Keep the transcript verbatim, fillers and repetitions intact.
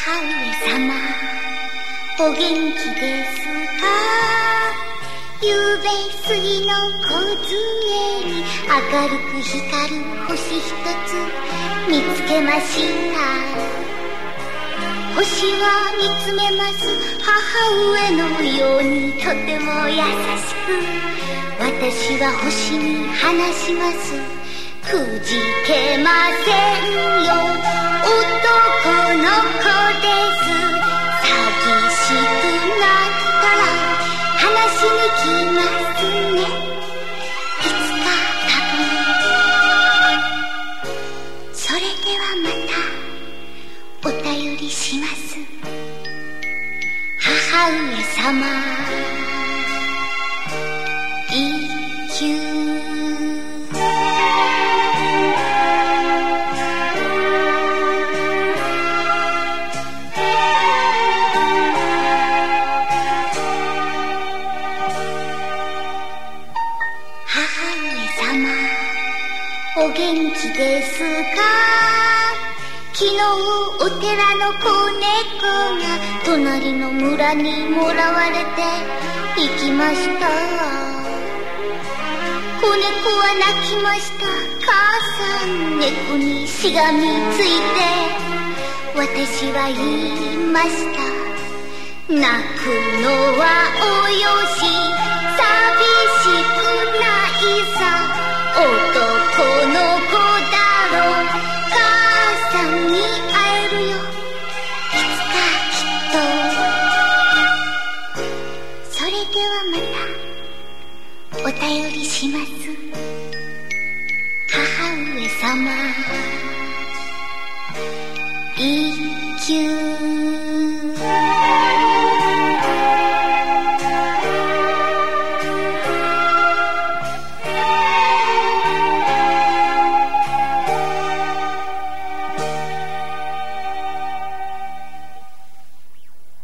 上様、お元気ですか？ゆうべ杉の梢に明るく光る星一つ見つけました。星は見つめます母上のようにとても優しく、私は星に話します。くじけませんよ、男の子です。寂しくなったら話しに来ますね。いつか多分。それではまたお便りします。母上様、一休。お元気ですか？昨日お寺の子猫が隣の村にもらわれて行きました。子猫は泣きました。母さん、猫にしがみついて私は言いました。泣くのはおよし、寂しくないさ。男の子だろう、母さんに会えるよ、いつかきっと。それではまたお便りします。母上様、一休。